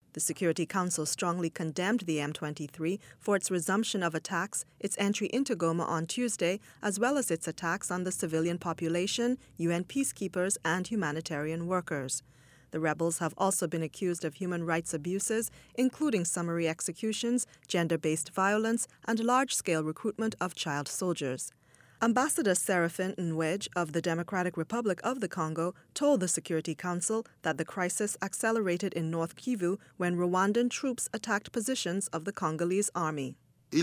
The Security Council strongly condemned the M23 for its resumption of attacks, its entry into Goma on Tuesday, as well as its attacks on the civilian population, UN peacekeepers, and humanitarian workers. The rebels have also been accused of human rights abuses, including summary executions, gender-based violence, and large-scale recruitment of child soldiers. Ambassador Séraphin N'Ouedj of the Democratic Republic of the Congo told the Security Council that the crisis accelerated in North Kivu when Rwandan troops attacked positions of the Congolese army. There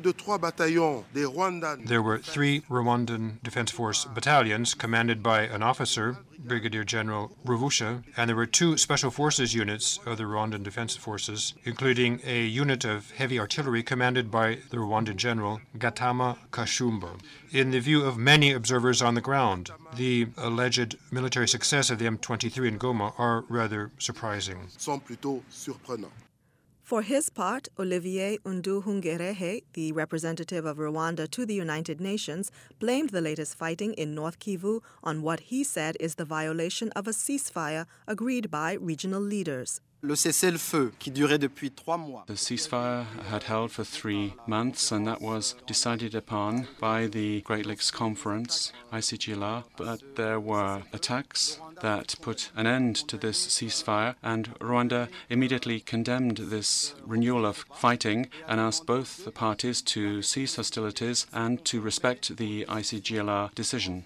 were 3 Rwandan Defense Force battalions commanded by an officer, Brigadier General Ruvusha, and there were 2 Special Forces units of the Rwandan Defense Forces, including a unit of heavy artillery commanded by the Rwandan General Gatama Kashumba. In the view of many observers on the ground, the alleged military success of the M23 in Goma are rather surprising. For his part, Olivier Nduhungirehe, the representative of Rwanda to the United Nations, blamed the latest fighting in North Kivu on what he said is the violation of a ceasefire agreed by regional leaders. The ceasefire had held for 3 months, and that was decided upon by the Great Lakes Conference, ICGLR, but there were attacks that put an end to this ceasefire, and Rwanda immediately condemned this renewal of fighting and asked both parties to cease hostilities and to respect the ICGLR decision.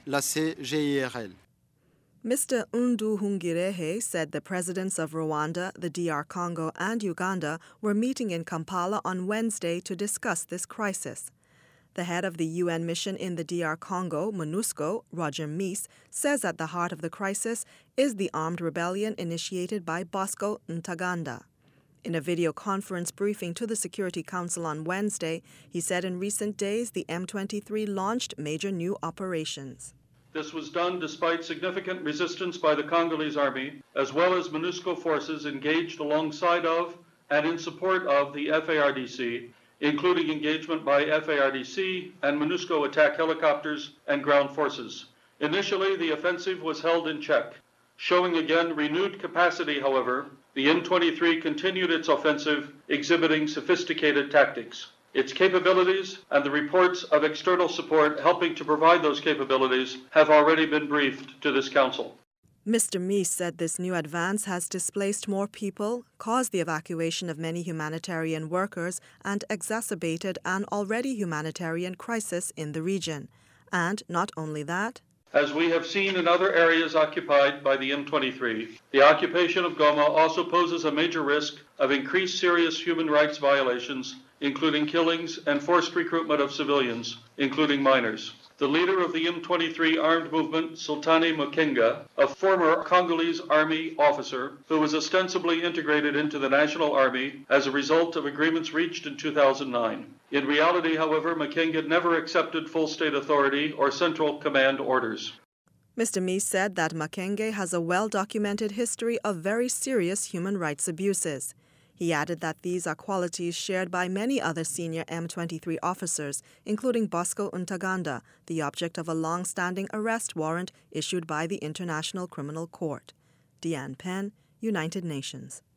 Mr. Nduhungirehe said the presidents of Rwanda, the DR Congo, and Uganda were meeting in Kampala on Wednesday to discuss this crisis. The head of the UN mission in the DR Congo, MONUSCO, Roger Meese, says at the heart of the crisis is the armed rebellion initiated by Bosco Ntaganda. In a video conference briefing to the Security Council on Wednesday, he said in recent days the M23 launched major new operations. This was done despite significant resistance by the Congolese army, as well as MONUSCO forces engaged alongside of and in support of the FARDC, including engagement by FARDC and MONUSCO attack helicopters and ground forces. Initially, the offensive was held in check. Showing again renewed capacity, however, the M23 continued its offensive, exhibiting sophisticated tactics. Its capabilities and the reports of external support helping to provide those capabilities have already been briefed to this Council. Mr. Meese said this new advance has displaced more people, caused the evacuation of many humanitarian workers, and exacerbated an already humanitarian crisis in the region. And not only that, as we have seen in other areas occupied by the M23, the occupation of Goma also poses a major risk of increased serious human rights violations, including killings and forced recruitment of civilians, including minors. The leader of the M23 armed movement, Sultani Makenga, a former Congolese army officer who was ostensibly integrated into the National Army as a result of agreements reached in 2009. In reality, however, Makenga never accepted full state authority or central command orders. Mr. Meese said that Makenga has a well-documented history of very serious human rights abuses. He added that these are qualities shared by many other senior M23 officers, including Bosco Ntaganda, the object of a long-standing arrest warrant issued by the International Criminal Court. Deanne Penn, United Nations.